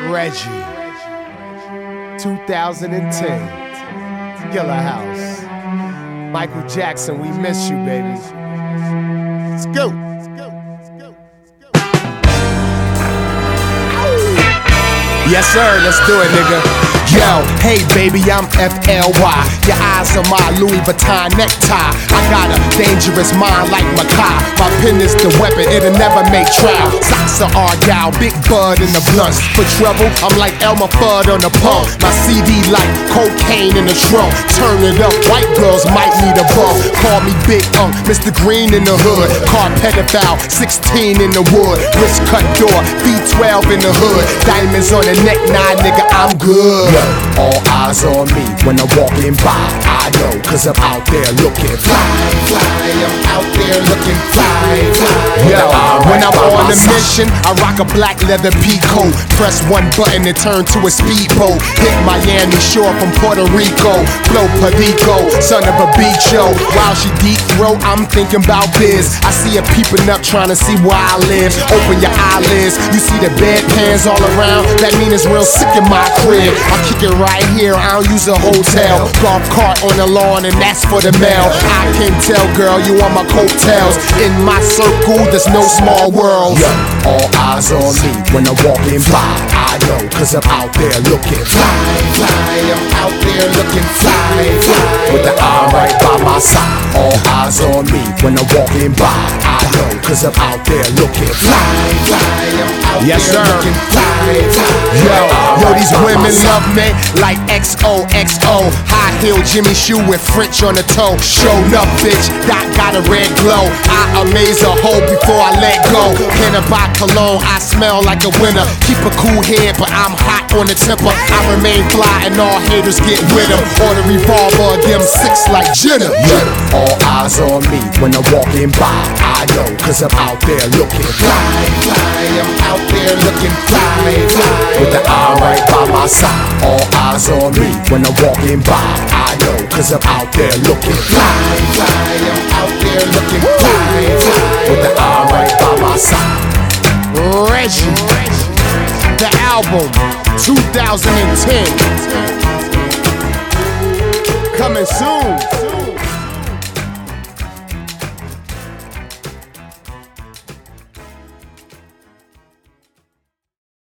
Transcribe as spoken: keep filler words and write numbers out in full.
Reggie, two thousand ten, Skilla House. Michael Jackson, we miss you, baby. Let's go. Yes, sir, let's do it, nigga. Yo, hey baby, I'm F L Y. Your eyes on my Louis Vuitton necktie. I got a dangerous mind like Makai. My pen is the weapon, it'll never make trial. Socks are Argyle, big bud in the blunts. For trouble, I'm like Elmer Fudd on the pump. My C D like cocaine in the trunk. Turn it up, white girls might need a bump. Call me Big Unk, Mister Green in the hood. Car pedophile, sixteen in the wood. Wrist cut door, B twelve in the hood. Diamonds on the neck, nah nigga, I'm good. All eyes on me when I'm walking by. I know, cause I'm out there looking fly, fly. I'm out there looking fly, fly. Yo, when I'm on a mission, I rock a black leather pea coat. Press one button and turn to a speedboat. Hit Miami shore from Puerto Rico. Blow Perico, son of a beach show. While she deep throat, I'm thinking about biz. I see her peeping up trying to see where I live. Open your eyelids, you see the bedpans all around. That mean it's real sick in my crib. I kick it right here, I don't use a hotel. Golf cart on the lawn and that's for the mail. I can tell, girl, you on my coattails. In my circle, there's no small world. Yeah, all eyes on me when I'm walking by. I know, cause I'm out there looking fly, fly. I'm out there looking fly, fly. With the eye right by my side. All eyes on me when I'm walking by. I know, cause I'm out there looking fly, fly. I'm out yes, there sir. looking fly, fly. Yo, yo, these women love me like X O X O. High heel Jimmy shoe with French on the toe. Showed up, bitch, Doc got a red glow. I amaze a hoe before I let go. Can I buy cologne? I smell like a winner. Keep a cool head, but I'm hot on the temper. I remain fly and all haters get with them. Or the revolver, them six like Jenna. Yeah, all eyes on me when I'm walking by. I know, cause I'm out there looking fly, fly. I'm out there looking fly, fly. With the eye right by my side. All eyes on me when I'm walking by. I know, cause I'm out there looking fly, fly. I'm out there looking fly, fly. With the eye right by my side. Reggie, the album, two thousand ten. Coming soon.